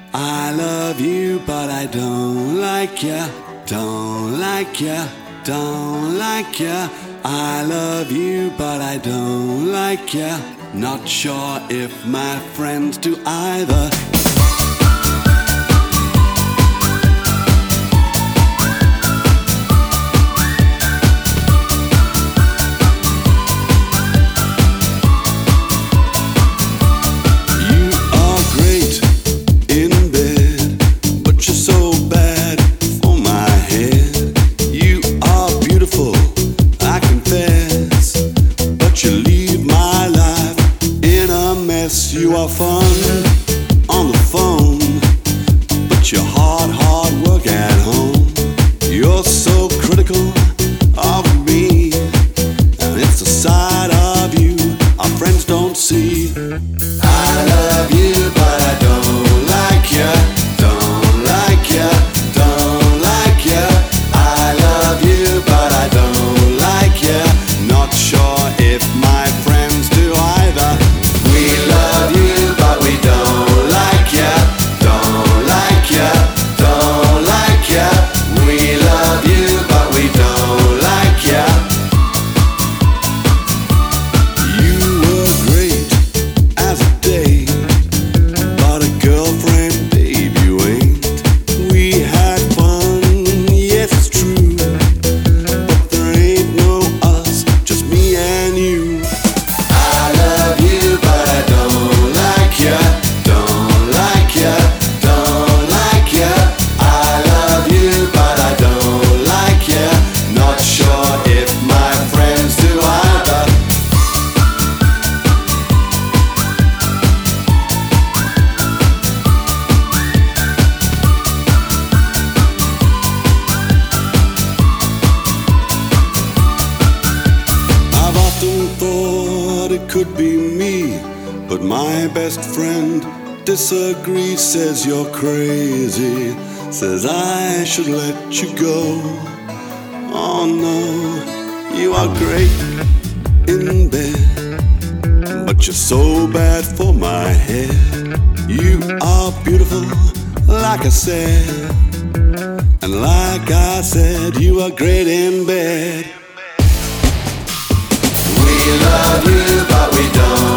I love you, but I don't like ya. Don't like ya. Don't like ya. I love you, but I don't like ya. Not sure if my friends do either. You are fun on the phone, but you're hard work at home. You're so critical of me, and it's a side of you our friends don't see. I love you, but I don't like ya. Don't like ya. Don't like ya. I love you, but I don't like ya. Not sure if my friends do either. We love you, but we don't like ya. Don't like ya. Don't like ya. We love you, but we don't like ya. You were great as a date, but a girlfriend, babe, you ain't. We had fun, yes it's true, but there ain't no us, just me and you. I love you, but I don't like ya. Don't like ya. Don't like ya. I love you, but I don't like ya. Not sure if my friends do either. I've often thought it could be me, but my best friend disagrees, says you're crazy, says I should let you go. Oh no, you are great in bed, but you're so bad for my head. You are beautiful, like I said, and like I said, you are great in bed. We love you, but we don't